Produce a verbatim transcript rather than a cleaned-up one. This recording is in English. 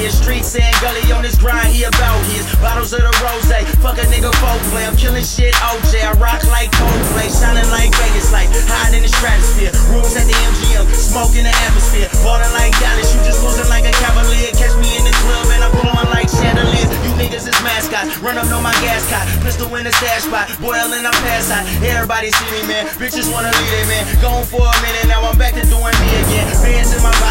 his. Street saying gully on his grind, he about his. Bottles of the rose, fuck a nigga folk play. I'm killing shit, O J. I rock like Coldplay, shining like Vegas lights, high in the stratosphere. Rooms at the M G M, smoke in the atmosphere. Ballin' like Dallas, you just losing like a Cavalier. Catch me in the club and I'm blowing like chandeliers. You niggas is mascots, run up on my gas cot. Pistol in the stash spot, boilin' I pass out. Everybody see me, man, bitches wanna leave it, man. Gone for a minute, now I'm back to doing me again. Bands in my body.